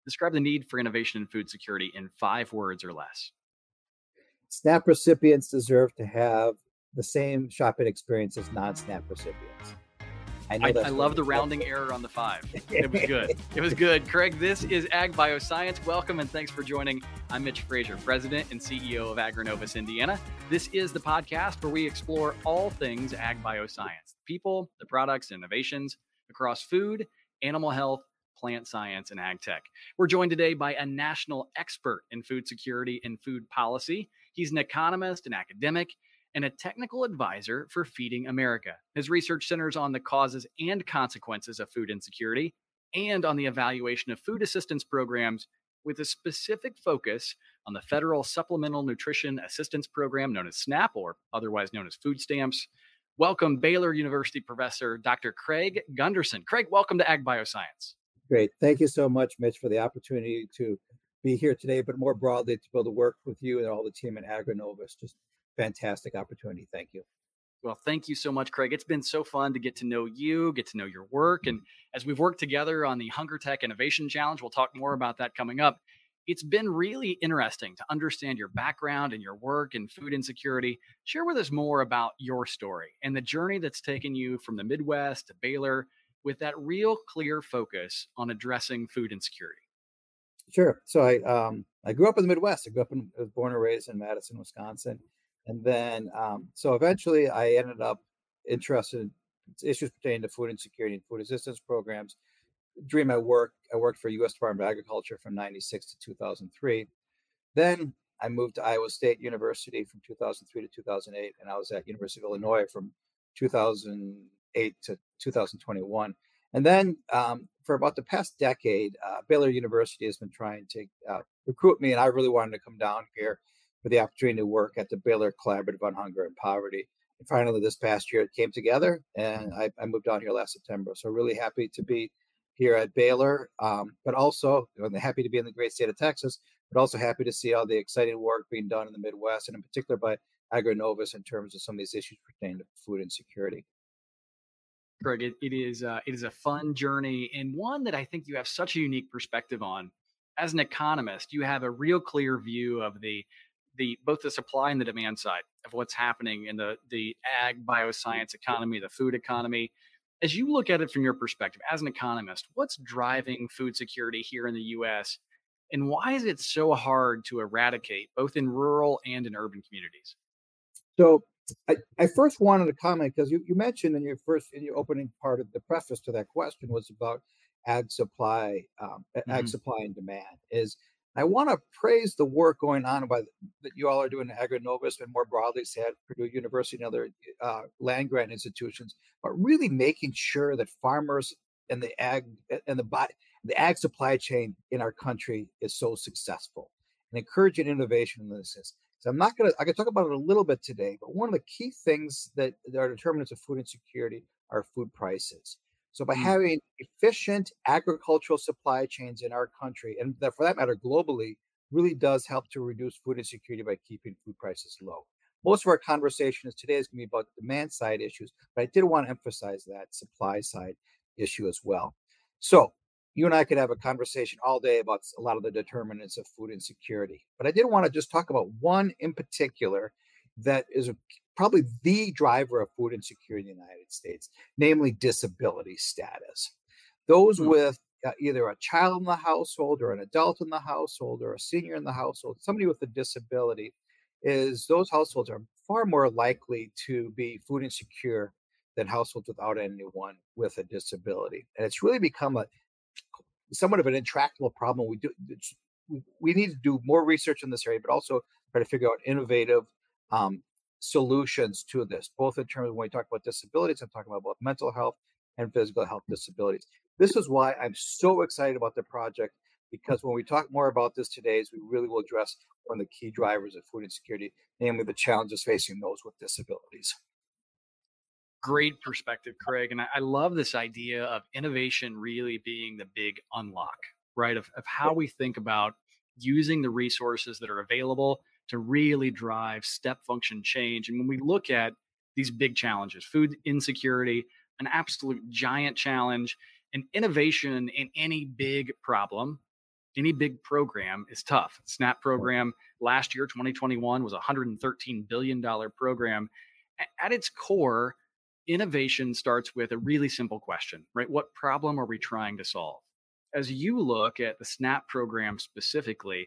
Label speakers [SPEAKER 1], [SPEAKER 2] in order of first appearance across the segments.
[SPEAKER 1] Describe the need for innovation in food security in 5 words or less.
[SPEAKER 2] SNAP recipients deserve to have the same shopping experience as non-SNAP recipients. I know
[SPEAKER 1] I
[SPEAKER 2] that's going
[SPEAKER 1] love
[SPEAKER 2] to
[SPEAKER 1] the
[SPEAKER 2] get you
[SPEAKER 1] rounding error on the five. It was
[SPEAKER 2] upset.
[SPEAKER 1] good. It was good. Craig, this is Ag Bioscience. Welcome and thanks for joining. I'm Mitch Frazier, President and CEO of Agronovus Indiana. This is the podcast where we explore all things Ag Bioscience, the people, the products, and innovations across food, animal health, plant science, and ag tech. We're joined today by a national expert in food security and food policy. He's an economist, an academic, and a technical advisor for Feeding America. His research centers on the causes and consequences of food insecurity and on the evaluation of food assistance programs with a specific focus on the Federal Supplemental Nutrition Assistance Program, known as SNAP, or otherwise known as food stamps. Welcome, Baylor University professor, Dr. Craig Gunderson. Craig, welcome to Ag Bioscience.
[SPEAKER 2] Great. Thank you so much, Mitch, for the opportunity to be here today, but more broadly, to be able to work with you and all the team at Agronovus. Just fantastic opportunity. Thank you.
[SPEAKER 1] Well, thank you so much, Craig. It's been so fun to get to know you, get to know your work. And as we've worked together on the Hunger Tech Innovation Challenge, we'll talk more about that coming up. It's been really interesting to understand your background and your work in food insecurity. Share with us more about your story and the journey that's taken you from the Midwest to Baylor with that real clear focus on addressing food insecurity.
[SPEAKER 2] Sure. So I grew up in the Midwest. I was born and raised in Madison, Wisconsin. And then, so eventually I ended up interested in issues pertaining to food insecurity and food assistance programs. During my work, I worked for U.S. Department of Agriculture from 96 to 2003. Then I moved to Iowa State University from 2003 to 2008, and I was at University of Illinois from 2008 to 2021. And then for about the past decade, Baylor University has been trying to recruit me, and I really wanted to come down here for the opportunity to work at the Baylor Collaborative on Hunger and Poverty. And finally, this past year, it came together, and I moved down here last September. So really happy to be here at Baylor, but also happy to be in the great state of Texas, but also happy to see all the exciting work being done in the Midwest, and in particular by Agronovus in terms of some of these issues pertaining to food insecurity.
[SPEAKER 1] Craig, it is a fun journey and one that I think you have such a unique perspective on. As an economist, you have a real clear view of the both the supply and the demand side of what's happening in the ag bioscience economy, the food economy. As you look at it from your perspective as an economist, what's driving food security here in the US? And why is it so hard to eradicate both in rural and in urban communities?
[SPEAKER 2] So I first wanted to comment because you mentioned in your opening part of the preface to that question was about ag
[SPEAKER 1] Mhm.
[SPEAKER 2] supply and demand. Is I want to praise the work going on that you all are doing at Agronovus and more broadly, say at Purdue University and other land grant institutions, but really making sure that farmers and the ag supply chain in our country is so successful and encouraging innovation in this. So I can talk about it a little bit today, but one of the key things that are determinants of food insecurity are food prices. So by
[SPEAKER 1] Mm.
[SPEAKER 2] having efficient agricultural supply chains in our country, and that for that matter globally, really does help to reduce food insecurity by keeping food prices low. Most of our conversation today is going to be about demand side issues, but I did want to emphasize that supply side issue as well. So you and I could have a conversation all day about a lot of the determinants of food insecurity. But I did want to just talk about one in particular that is probably the driver of food insecurity in the United States, namely disability status. Those
[SPEAKER 1] Mm.
[SPEAKER 2] with either a child in the household or an adult in the household or a senior in the household, somebody with a disability, is those households are far more likely to be food insecure than households without anyone with a disability. And it's really become somewhat of an intractable problem. We need to do more research in this area, but also try to figure out innovative um, solutions to this, both in terms of when we talk about disabilities, I'm talking about both mental health and physical health disabilities. This is why I'm so excited about the project, because when we talk more about this today, is we really will address one of the key drivers of food insecurity, namely the challenges facing those with disabilities.
[SPEAKER 1] Great perspective, Craig. And I love this idea of innovation really being the big unlock, right? Of how we think about using the resources that are available to really drive step function change. And when we look at these big challenges, food insecurity, an absolute giant challenge, and innovation in any big problem any big program is tough. SNAP program last year, 2021, was a $113 billion program. At its core, innovation starts with a really simple question, right? What problem are we trying to solve? As you look at the SNAP program specifically,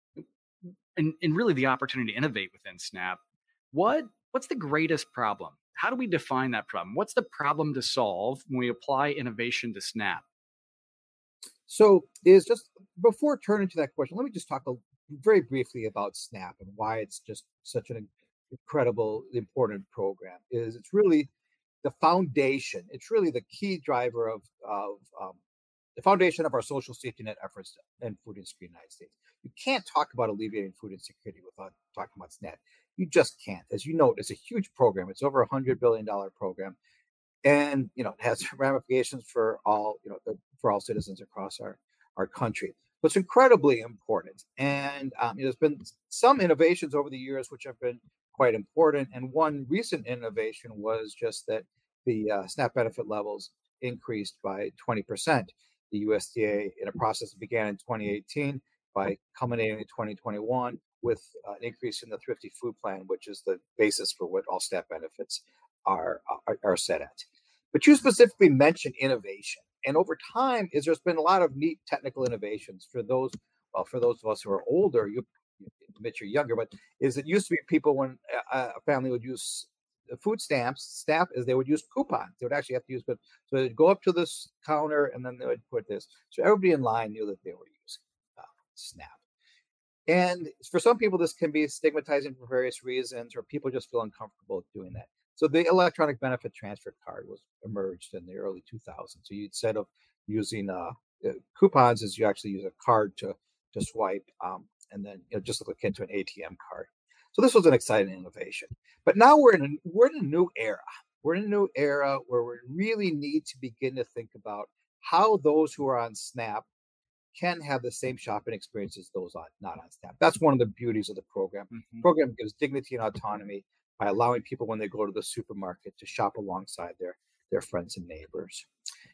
[SPEAKER 1] and really the opportunity to innovate within Snap, what's the greatest problem? How do we define that problem? What's the problem to solve when we apply innovation to Snap?
[SPEAKER 2] So, is just before turning to that question, let me just talk very briefly about Snap and why it's just such an incredible, important program. Is it's really the foundation. It's really the key driver of the foundation of our social safety net efforts and food insecurity in the United States. You can't talk about alleviating food insecurity without talking about SNAP. You just can't. As you know, it's a huge program. It's over $100 billion program, and it has ramifications for all for all citizens across our country. So it's incredibly important, and there's been some innovations over the years which have been quite important. And one recent innovation was just that the SNAP benefit levels increased by 20%. The USDA, in a process that began in 2018, by culminating in 2021 with an increase in the Thrifty Food Plan, which is the basis for what all SNAP benefits are set at. But you specifically mentioned innovation, and over time, there's been a lot of neat technical innovations for those of us who are older. You admit you're younger, but is it used to be people when a family would use food stamp is they would use coupons. They would actually have to use, but so they'd go up to this counter and then they would put this. So everybody in line knew that they were using SNAP. And for some people, this can be stigmatizing for various reasons, or people just feel uncomfortable doing that. So the electronic benefit transfer card was emerged in the early 2000s. So you, instead of using coupons, is you actually use a card to swipe, and then just look into an ATM card. So this was an exciting innovation. But now we're in a new era. We're in a new era where we really need to begin to think about how those who are on SNAP can have the same shopping experience as those not on SNAP. That's one of the beauties of the program. The
[SPEAKER 1] Mhm.
[SPEAKER 2] program gives dignity and autonomy by allowing people when they go to the supermarket to shop alongside their friends and neighbors.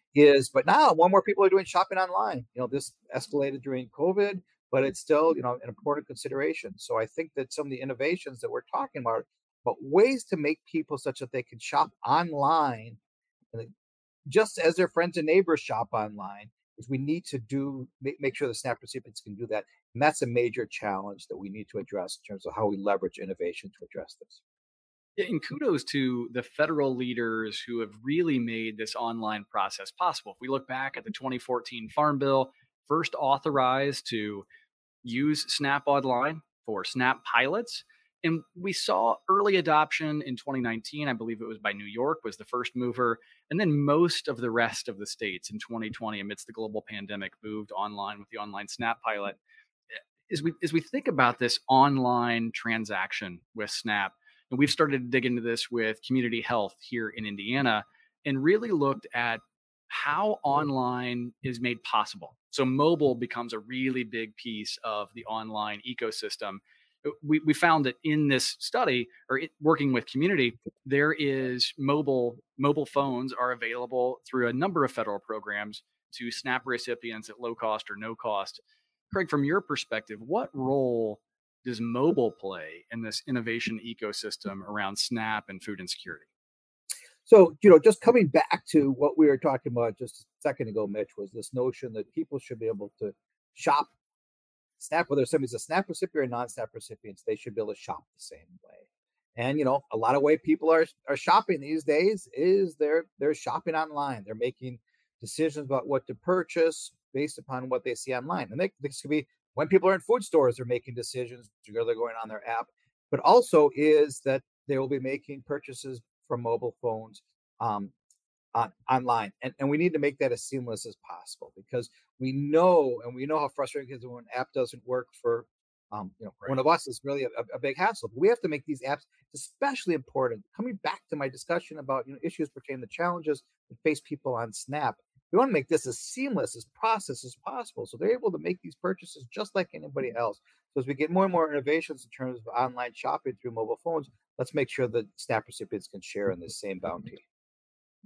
[SPEAKER 2] But now more and more people are doing shopping online. This escalated during COVID, but it's still an important consideration. So I think that some of the innovations that we're talking about, but ways to make people such that they can shop online, and just as their friends and neighbors shop online, is we need to make sure the SNAP recipients can do that. And that's a major challenge that we need to address in terms of how we leverage innovation to address this.
[SPEAKER 1] Yeah, and kudos to the federal leaders who have really made this online process possible. If we look back at the 2014 Farm Bill, first authorized to use Snap Online for Snap pilots. And we saw early adoption in 2019. I believe it was by New York was the first mover. And then most of the rest of the states in 2020, amidst the global pandemic, moved online with the online Snap pilot. As we think about this online transaction with Snap, and we've started to dig into this with Community Health here in Indiana, and really looked at how online is made possible. So mobile becomes a really big piece of the online ecosystem. We found that in this study, or working with community, there is mobile phones are available through a number of federal programs to SNAP recipients at low cost or no cost. Craig, from your perspective, what role does mobile play in this innovation ecosystem around SNAP and food insecurity?
[SPEAKER 2] So, just coming back to what we were talking about just a second ago, Mitch, was this notion that people should be able to shop SNAP, whether somebody's a SNAP recipient or non-SNAP recipients, they should be able to shop the same way. And a lot of way people are shopping these days is they're shopping online. They're making decisions about what to purchase based upon what they see online. And this could be when people are in food stores, they're making decisions, they're going on their app, but also is that they will be making purchases from mobile phones, um, online, and we need to make that as seamless as possible, because we know how frustrating it is when an app doesn't work for one
[SPEAKER 1] Right.
[SPEAKER 2] of us is really a big hassle. But we have to make these apps especially important. Coming back to my discussion about issues pertaining to challenges that face people on SNAP, we want to make this as seamless as process as possible, so they're able to make these purchases just like anybody else. So as we get more and more innovations in terms of online shopping through mobile phones, let's make sure that SNAP recipients can share in this same bounty.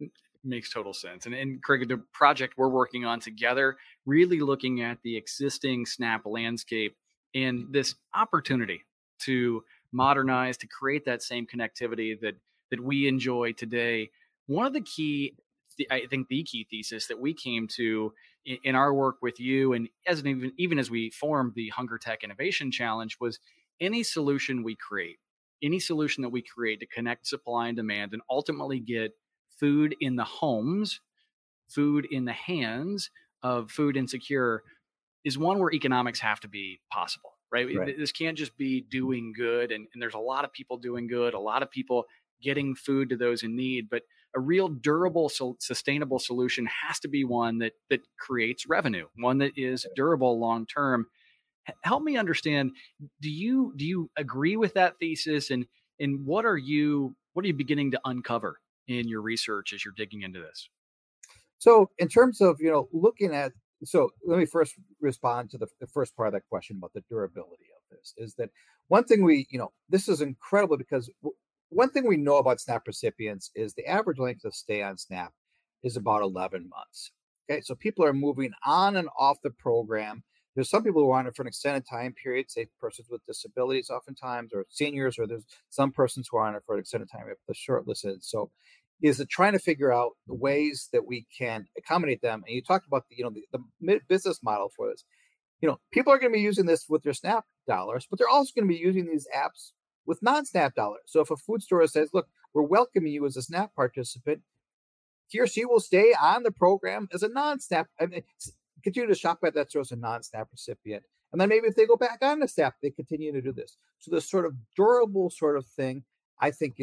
[SPEAKER 1] Makes total sense. And Craig, the project we're working on together, really looking at the existing Snap landscape and this opportunity to modernize, to create that same connectivity that we enjoy today. One of the key, I think, the key thesis that we came to in our work with you, and even as we formed the Hunger Tech Innovation Challenge, was any solution we create, any solution that we create to connect supply and demand, and ultimately get food in the homes, food in the hands of food insecure, is one where economics have to be possible, right?
[SPEAKER 2] Right.
[SPEAKER 1] This can't just be doing good. And there's a lot of people doing good, a lot of people getting food to those in need, but a real durable, sustainable solution has to be one that creates revenue, one that is durable long term. Help me understand, do you agree with that thesis, and what are you beginning to uncover in your research as you're digging into this?
[SPEAKER 2] So in terms of, looking at, so let me first respond to the first part of that question about the durability of this, is that one thing this is incredible because one thing we know about SNAP recipients is the average length of stay on SNAP is about 11 months. Okay. So people are moving on and off the program. There's some people who are on it for an extended time period, say persons with disabilities oftentimes, or seniors, or there's some persons who are on it for an extended time, the shortlisted. So is it trying to figure out the ways that we can accommodate them? And you talked about the business model for this. People are going to be using this with their SNAP dollars, but they're also going to be using these apps with non-SNAP dollars. So if a food store says, look, we're welcoming you as a SNAP participant, he or she will stay on the program as a non-SNAP, continue to shop at that store as a non-SNAP recipient. And then maybe if they go back on the SNAP, they continue to do this. So this sort of durable sort of thing, I think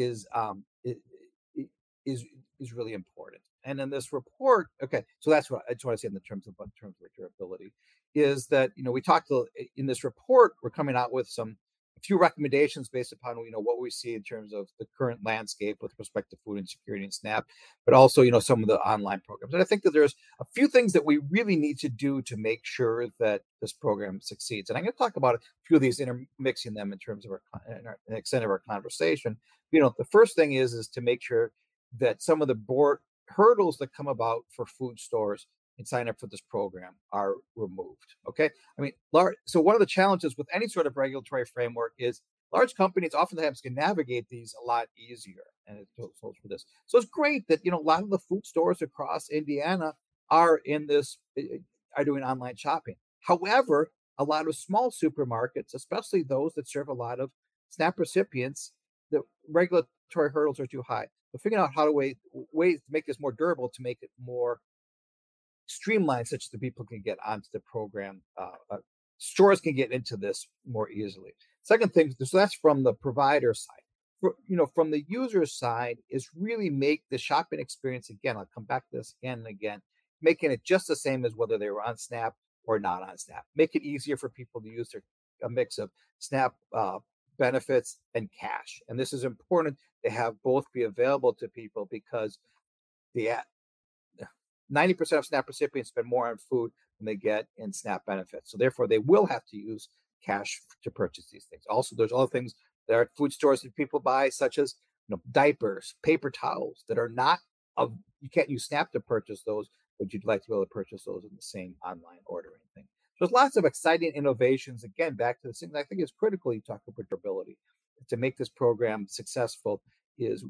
[SPEAKER 2] is really important. And in this report, okay, so that's what I just want to say in terms of durability, is that we talked in this report, we're coming out with a few recommendations based upon what we see in terms of the current landscape with respect to food insecurity and SNAP, but also some of the online programs. And I think that there's a few things that we really need to do to make sure that this program succeeds. And I'm going to talk about a few of these, intermixing them in terms of the extent of our conversation. The first thing is to make sure that some of the board hurdles that come about for food stores and sign up for this program are removed. Okay. I mean, so one of the challenges with any sort of regulatory framework is large companies oftentimes can navigate these a lot easier. And it's for this. So it's great that, a lot of the food stores across Indiana are in this, are doing online shopping. However, a lot of small supermarkets, especially those that serve a lot of SNAP recipients, the regulatory hurdles are too high. But figuring out how to ways to make this more durable, to make it more streamlined, such that people can get onto the program. Stores can get into this more easily. Second thing, so that's from the provider side. From the user side, is really make the shopping experience, again, I'll come back to this again and again, making it just the same as whether they were on SNAP or not on SNAP. Make it easier for people to use a mix of SNAP benefits and cash. And this is important to have both be available to people, because the 90% of SNAP recipients spend more on food than they get in SNAP benefits. So therefore, they will have to use cash to purchase these things. Also, there's other things that are at food stores that people buy, such as diapers, paper towels, that are not you can't use SNAP to purchase those, but you'd like to be able to purchase those in the same online ordering thing. So there's lots of exciting innovations. Again, back to the thing that I think is critical. You talk about durability. To make this program successful, is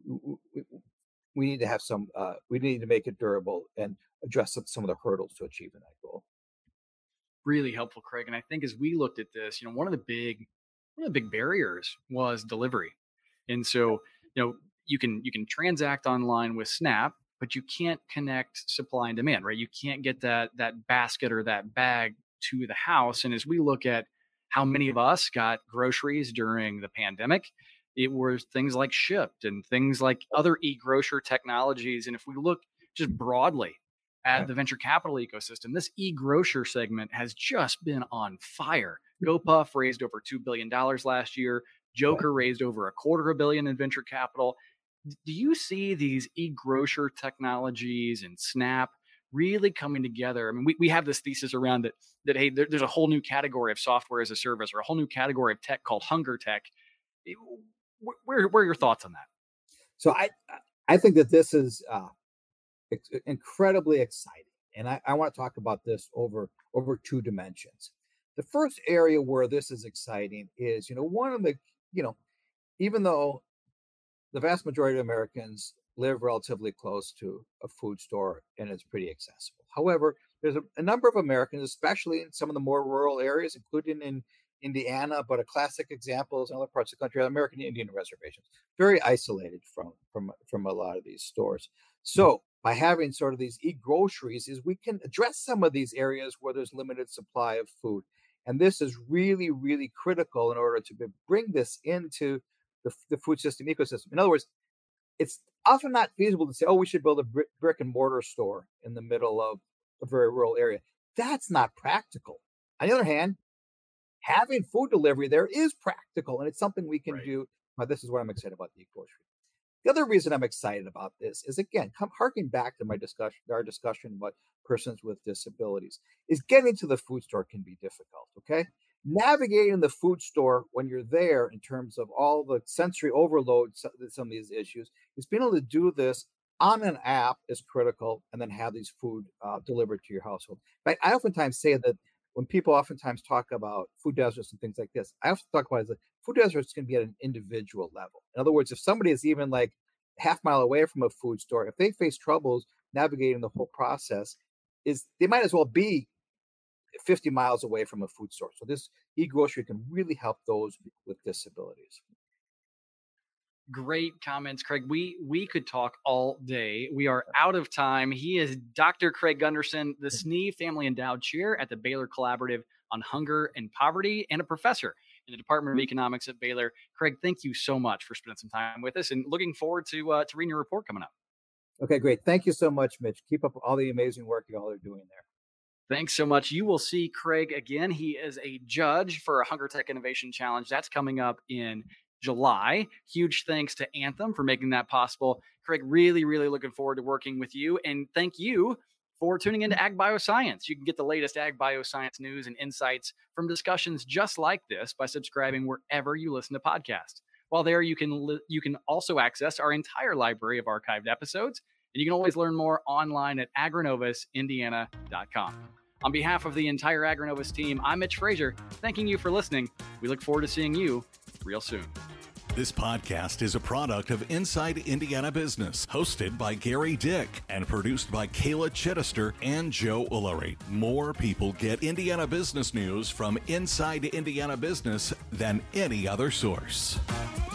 [SPEAKER 2] we need to have we need to make it durable and address some of the hurdles to achieving that goal.
[SPEAKER 1] Really helpful, Craig. And I think as we looked at this, one of the big barriers was delivery. And so, you can transact online with Snap, but you can't connect supply and demand, right? You can't get that basket or that bag to the house. And as we look at how many of us got groceries during the pandemic, it was things like Shipt and things like other e-grocer technologies. And if we look just broadly at the venture capital ecosystem, this e-grocer segment has just been on fire. GoPuff raised over $2 billion last year. Joker raised over $250 million in venture capital. Do you see these e-grocer technologies and Snap really coming together? I mean, we have this thesis around that hey, there's a whole new category of software as a service, or a whole new category of tech called Hunger Tech. Where are your thoughts on that?
[SPEAKER 2] So I think that this is incredibly exciting. And I want to talk about this over two dimensions. The first area where this is exciting is, one of the, you know, even though the vast majority of Americans live relatively close to a food store and it's pretty accessible. However, there's a number of Americans, especially in some of the more rural areas, including in Indiana, but a classic example is in other parts of the country, American Indian reservations, very isolated from a lot of these stores. So by having sort of these e-groceries is we can address some of these areas where there's limited supply of food. And this is really, really critical in order to bring this into the food system ecosystem. In other words, it's often not feasible to say, oh, we should build a brick and mortar store in the middle of a very rural area. That's not practical. On the other hand, having food delivery there is practical, and it's something we can do. This is what I'm excited about the e-grocery. The other reason I'm excited about this is, again, harking back to our discussion about persons with disabilities, is getting to the food store can be difficult, okay? Navigating the food store when you're there in terms of all the sensory overload, some of these issues, is being able to do this on an app is critical, and then have these food delivered to your household. But I oftentimes say that when people oftentimes talk about food deserts and things like this, I often talk about it as food deserts can be at an individual level. In other words, if somebody is even like half mile away from a food store, if they face troubles navigating the whole process, they might as well be 50 miles away from a food store. So this e-grocery can really help those with disabilities.
[SPEAKER 1] Great comments, Craig. We could talk all day. We are out of time. He is Dr. Craig Gunderson, the Sneeve Family Endowed Chair at the Baylor Collaborative on Hunger and Poverty, and a professor in the Department of Economics at Baylor. Craig, thank you so much for spending some time with us, and looking forward to reading your report coming up.
[SPEAKER 2] Okay, great. Thank you so much, Mitch. Keep up all the amazing work you all are doing there.
[SPEAKER 1] Thanks so much. You will see Craig again. He is a judge for a Hunger Tech Innovation Challenge. That's coming up in July. Huge thanks to Anthem for making that possible. Craig, really, really looking forward to working with you. And thank you for tuning into Ag Bioscience. You can get the latest Ag Bioscience news and insights from discussions just like this by subscribing wherever you listen to podcasts. While there, you can also access our entire library of archived episodes. And you can always learn more online at agrinovusindiana.com. On behalf of the entire AgriNovus team, I'm Mitch Frazier, thanking you for listening. We look forward to seeing you real soon.
[SPEAKER 3] This podcast is a product of Inside Indiana Business, hosted by Gary Dick and produced by Kayla Chittister and Joe Ullery. More people get Indiana business news from Inside Indiana Business than any other source.